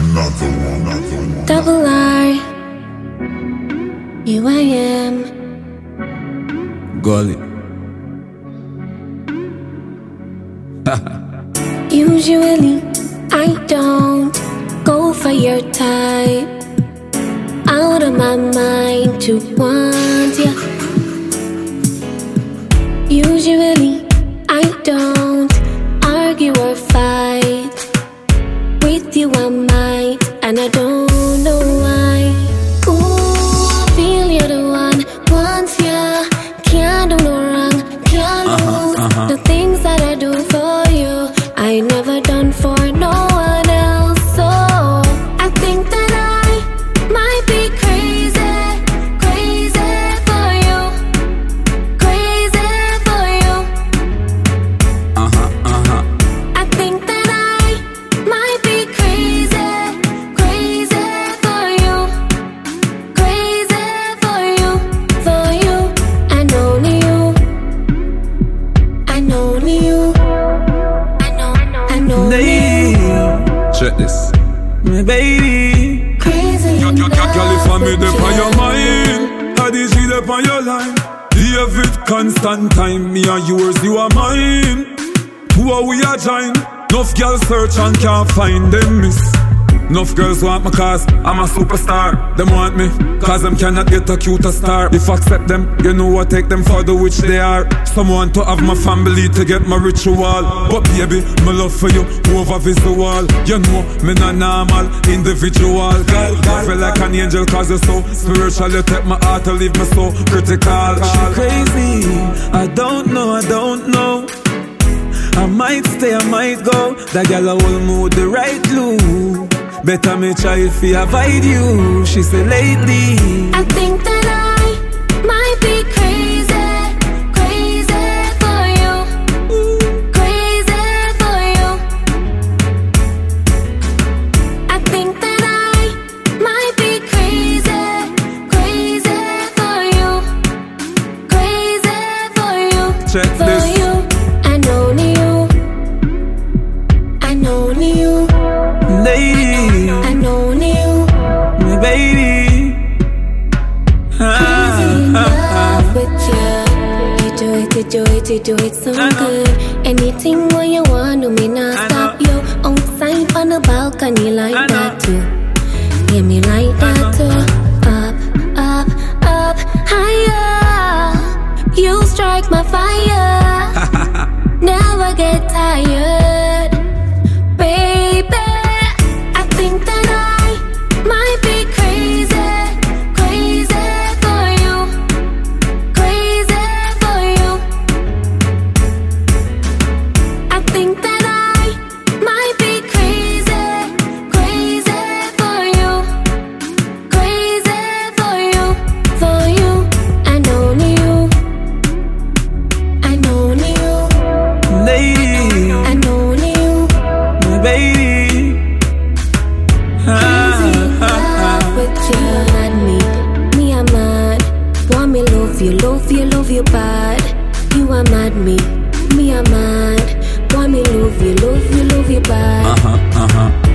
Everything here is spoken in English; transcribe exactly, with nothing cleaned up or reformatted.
Another one, another one. Double R, here I am. Gully. Usually, I don't go for your type. Out of my mind to want ya. Usually, I don't argue or fight. With you I might, and I don't know why. Ooh, I feel you're the one. Once ya, can't do no wrong, can't lose. Uh-huh, uh-huh. The things that I do for you, I never done for no one else. So I think that I might be crazy, crazy for you, crazy for you. Uh-huh, uh-huh. I think that I might be crazy, crazy for you, crazy for you, for you, and only you, and only you, I know, and only you. Check this. My baby. Crazy in Girl, if I love made with up on your you. mind, I did see up on your line. David, constant time, me and yours, you are mine. Who are we a join? Enough girls search and can't find them, miss. Enough girls want me cause I'm a superstar. Them want me cause them cannot get a cuter star. If I accept them, you know I take them for the which they are. Someone to have my family to get my ritual. But baby, my love for you over visual. You know, me not normal, individual. Girl, girl, feel like an angel cause you're so spiritual. You take my heart to leave me so critical. She crazy. I don't know, I don't know. I might stay, I might go. That girl will move the right glue. Better me try if I avoid you. She said lately I think that I might be crazy, crazy for you, crazy for you. I think that I might be crazy, crazy for you, crazy for you, Check for this. you, and only you, and only you, lady, and only you. my baby. Crazy in Ah, ah, love with you. You do it, you do it, you do it so I know. good. Anything what you want, no me not I stop know. you. Outside on the balcony like I that know. too. Yeah, me like I that know. too. Up, up, up, higher. You strike my fire. Never get tired, baby. I think that I might be crazy, crazy for you, crazy for you. I think that I might be crazy, crazy for you, crazy for you, for you, and only you, and only you, lady, and only you. my baby. Crazy in love with you. Mad me, me a mad. Want me love you, love you, love you bad. You are mad me, me a mad. Want me love you, love you, love you bad. Uh-huh, uh-huh.